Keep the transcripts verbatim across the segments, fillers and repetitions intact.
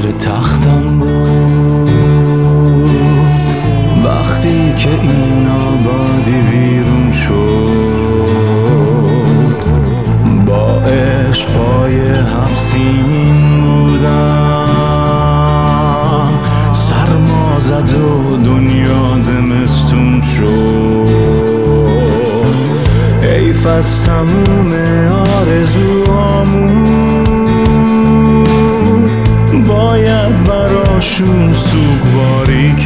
زیر تختم بود وقتی که این آبادی ویرون شد. با عشقای هفت سین بودم، سرما زد و دنیا زمستون شد. حیف از تموم آرزوامون باید براشون سوگواری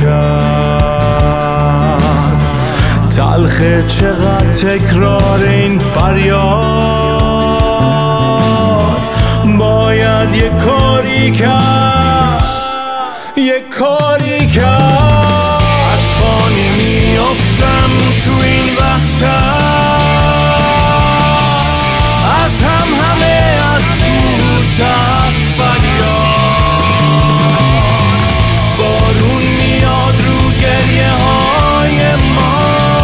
کرد. تلخه چقدر تکرار این فریاد، باید یه کاری کرد، یه کاری کرد. از پانی میافتم تو این وحشت، از هم همه از کوچه هست فریاد. بارون میاد رو گریه های ما،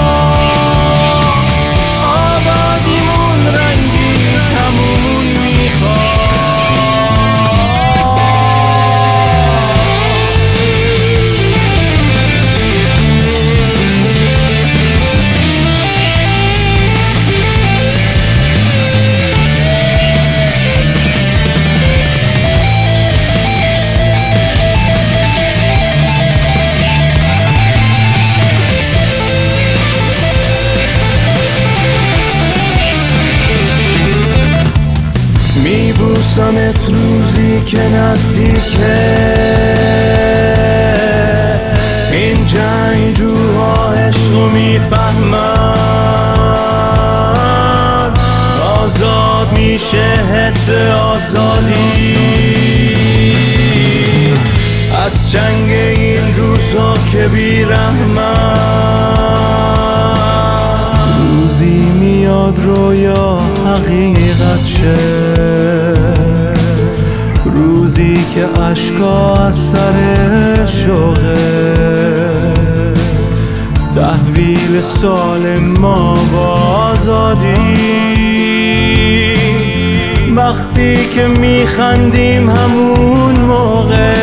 آبادیمون رنگی تموم میخواد. میبوسمت روزی که نزدیکه، این جنگجوها عشقو میفهمن. آزاد میشه حس آزادی از چنگ این روزها که بیرحمن. روزی میاد رویا حقیقت شه، روزی که عشقا از سر شوقه تحویل سال ما با آزادی. وقتی که میخندیم همون موقع